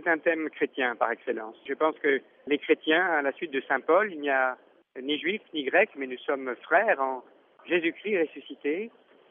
c'est un thème chrétien par excellence. Je pense que les chrétiens, à la suite de saint Paul, il n'y a ni juifs ni grecs, mais nous sommes frères en Jésus-Christ ressuscité,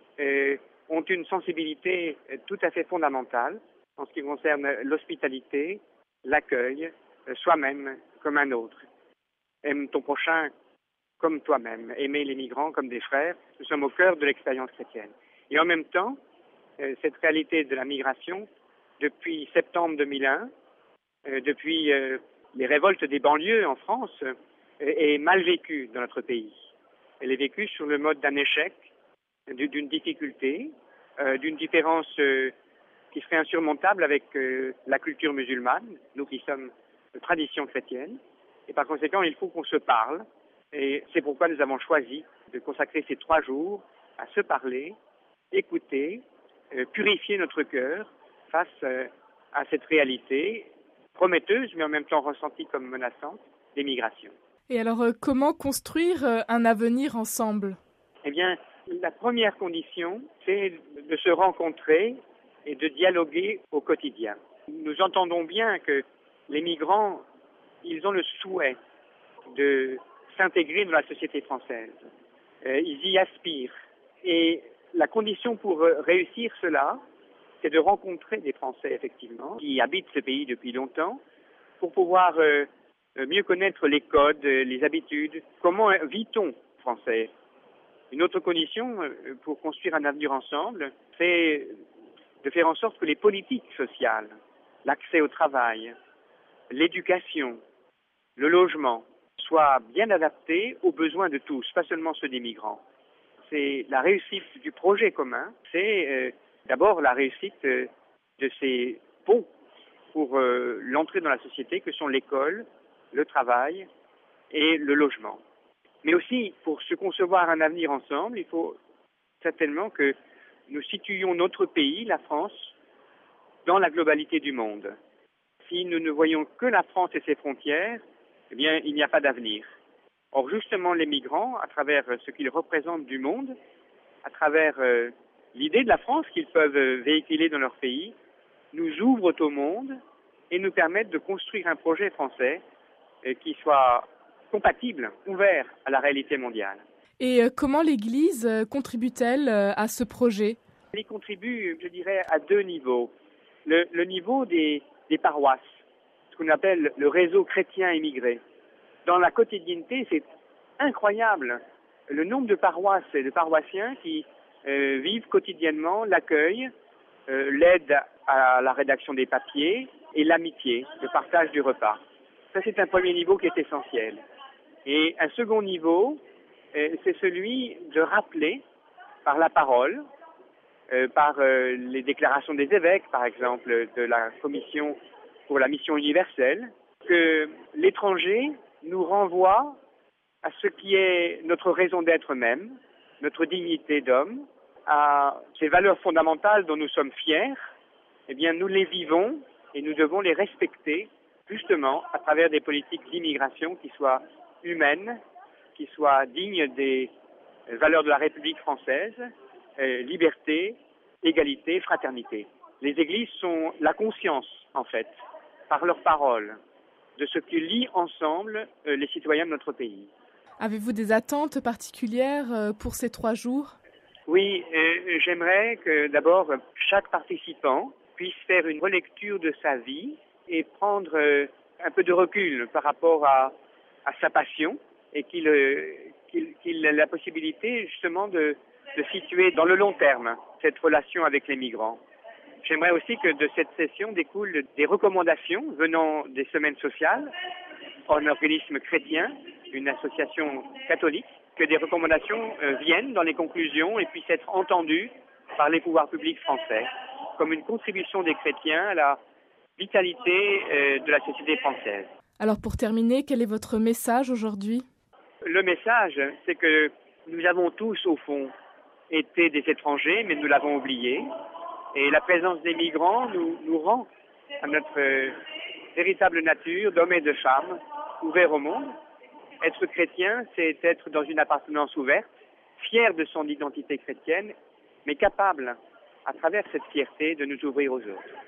ont une sensibilité tout à fait fondamentale en ce qui concerne l'hospitalité, l'accueil, soi-même comme un autre. Aime ton prochain comme toi-même, aimer les migrants comme des frères. Nous sommes au cœur de l'expérience chrétienne. Et en même temps, cette réalité de la migration, depuis septembre 2001, depuis les révoltes des banlieues en France, est mal vécue dans notre pays. Elle est vécue sur le mode d'un échec, d'une difficulté, d'une différence qui serait insurmontable avec la culture musulmane, nous qui sommes de tradition chrétienne. Et par conséquent, il faut qu'on se parle. Et c'est pourquoi nous avons choisi de consacrer ces 3 jours à se parler, écouter, purifier notre cœur face à cette réalité prometteuse, mais en même temps ressentie comme menaçante, des migrations. Et alors, comment construire un avenir ensemble ? Eh bien, la première condition, c'est de se rencontrer et de dialoguer au quotidien. Nous entendons bien que les migrants, ils ont le souhait de s'intégrer dans la société française. Ils y aspirent. Et la condition pour réussir cela, c'est de rencontrer des Français, effectivement, qui habitent ce pays depuis longtemps, pour pouvoir mieux connaître les codes, les habitudes. Comment vit-on français ? Une autre condition pour construire un avenir ensemble, c'est de faire en sorte que les politiques sociales, l'accès au travail, l'éducation, le logement, soient bien adaptés aux besoins de tous, pas seulement ceux des migrants. C'est la réussite du projet commun, c'est d'abord la réussite de ces ponts pour l'entrée dans la société que sont l'école, le travail et le logement. Mais aussi, pour se concevoir un avenir ensemble, il faut certainement que nous situions notre pays, la France, dans la globalité du monde. Si nous ne voyons que la France et ses frontières, eh bien, il n'y a pas d'avenir. Or, justement, les migrants, à travers ce qu'ils représentent du monde, à travers l'idée de la France qu'ils peuvent véhiculer dans leur pays, nous ouvrent au monde et nous permettent de construire un projet français qui soit compatible, ouvert à la réalité mondiale. Et comment l'Église contribue-t-elle à ce projet ? Elle y contribue, je dirais, à 2 niveaux. Le niveau des paroisses, ce qu'on appelle le réseau chrétien émigré. Dans la quotidienneté, c'est incroyable le nombre de paroisses et de paroissiens qui vivent quotidiennement l'accueil, l'aide à la rédaction des papiers et l'amitié, le partage du repas. Ça, c'est un premier niveau qui est essentiel. Et un second niveau, c'est celui de rappeler par la parole, par les déclarations des évêques, par exemple, de la Commission pour la mission universelle, que l'étranger nous renvoie à ce qui est notre raison d'être même, notre dignité d'homme, à ces valeurs fondamentales dont nous sommes fiers. Eh bien, nous les vivons et nous devons les respecter, justement, à travers des politiques d'immigration qui soient humaines, qui soient dignes des valeurs de la République française, liberté, égalité, fraternité. Les églises sont la conscience, en fait, par leurs paroles, de ce qui lie ensemble les citoyens de notre pays. Avez-vous des attentes particulières pour ces 3 jours ? Oui, j'aimerais que d'abord chaque participant puisse faire une relecture de sa vie et prendre un peu de recul par rapport à sa passion et qu'il ait la possibilité justement de situer dans le long terme cette relation avec les migrants. J'aimerais aussi que de cette session découlent des recommandations venant des semaines sociales, un organisme chrétien, une association catholique, que des recommandations viennent dans les conclusions et puissent être entendues par les pouvoirs publics français comme une contribution des chrétiens à la vitalité de la société française. Alors pour terminer, quel est votre message aujourd'hui ? Le message, c'est que nous avons tous, au fond, été des étrangers, mais nous l'avons oublié. Et la présence des migrants nous rend à notre véritable nature d'hommes et de femmes, ouverts au monde. Être chrétien, c'est être dans une appartenance ouverte, fier de son identité chrétienne, mais capable, à travers cette fierté, de nous ouvrir aux autres.